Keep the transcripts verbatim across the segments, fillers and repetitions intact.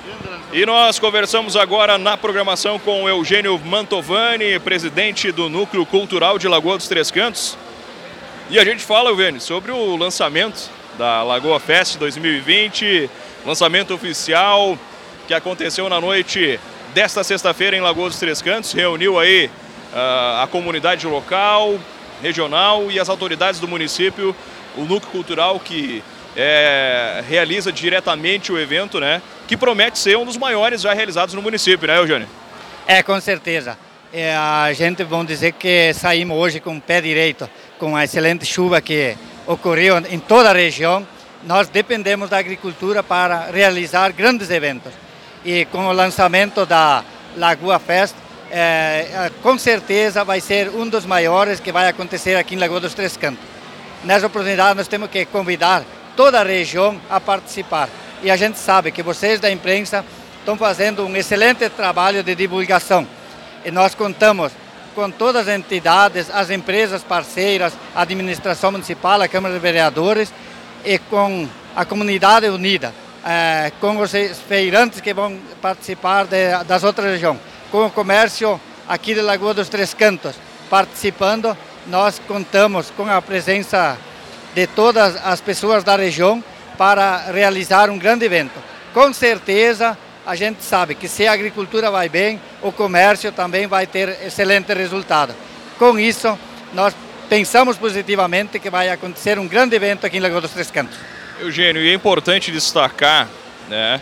E nós conversamos agora na programação com o Eugênio Mantovani, presidente do Núcleo Cultural de Lagoa dos Três Cantos. E a gente fala, Eugênio, sobre o lançamento da Lagoa Fest dois mil e vinte, lançamento oficial que aconteceu na noite desta sexta-feira em Lagoa dos Três Cantos, reuniu aí uh, a comunidade local, regional e as autoridades do município, o Núcleo Cultural que é, realiza diretamente o evento, né? Que promete ser um dos maiores já realizados no município, né, Eugênio? É, com certeza. É, a gente, vamos dizer que saímos hoje com o pé direito, com a excelente chuva que ocorreu em toda a região. Nós dependemos da agricultura para realizar grandes eventos. E com o lançamento da Lagoa Fest, é, com certeza vai ser um dos maiores que vai acontecer aqui em Lagoa dos Três Cantos. Nessa oportunidade nós temos que convidar toda a região a participar. E a gente sabe que vocês da imprensa estão fazendo um excelente trabalho de divulgação. E nós contamos com todas as entidades, as empresas parceiras, a administração municipal, a Câmara de Vereadores e com a comunidade unida, eh, com os feirantes que vão participar de, das outras regiões, com o comércio aqui de Lagoa dos Três Cantos participando. Nós contamos com a presença de todas as pessoas da região para realizar um grande evento. Com certeza, a gente sabe que se a agricultura vai bem, o comércio também vai ter excelente resultado. Com isso, nós pensamos positivamente que vai acontecer um grande evento aqui em Lagoa dos Três Cantos. Eugênio, e é importante destacar, né,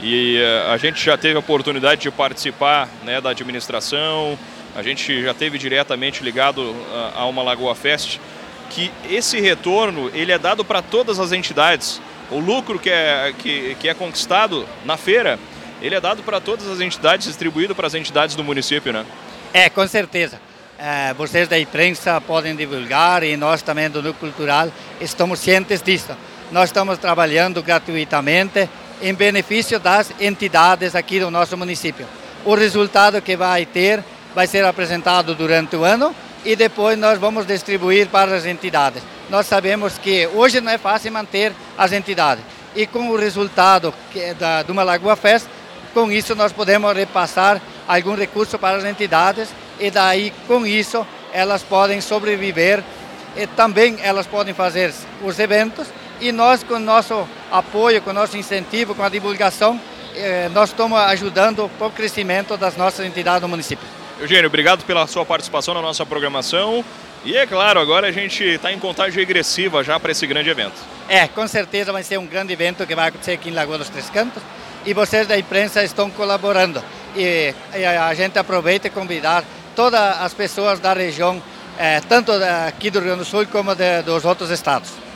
e uh, a gente já teve a oportunidade de participar, né, da administração, a gente já teve diretamente ligado uh, a uma Lagoa Fest, que esse retorno ele é dado para todas as entidades. O lucro que é, que, que é conquistado na feira, ele é dado para todas as entidades, distribuído para as entidades do município, né? É, com certeza. É, vocês da imprensa podem divulgar e nós também do Núcleo Cultural estamos cientes disso. Nós estamos trabalhando gratuitamente em benefício das entidades aqui do nosso município. O resultado que vai ter vai ser apresentado durante o ano e depois nós vamos distribuir para as entidades. Nós sabemos que hoje não é fácil manter as entidades e com o resultado que, da, de uma Lagoa Fest, com isso nós podemos repassar algum recurso para as entidades e daí com isso elas podem sobreviver e também elas podem fazer os eventos e nós com o nosso apoio, com o nosso incentivo, com a divulgação, eh, nós estamos ajudando para o crescimento das nossas entidades do município. Eugênio, obrigado pela sua participação na nossa programação. E é claro, agora a gente está em contagem regressiva já para esse grande evento. É, com certeza vai ser um grande evento que vai acontecer aqui em Lagoa dos Três Cantos. E vocês da imprensa estão colaborando. E, e a gente aproveita e convidar todas as pessoas da região, eh, tanto aqui do Rio Grande do Sul como de, dos outros estados.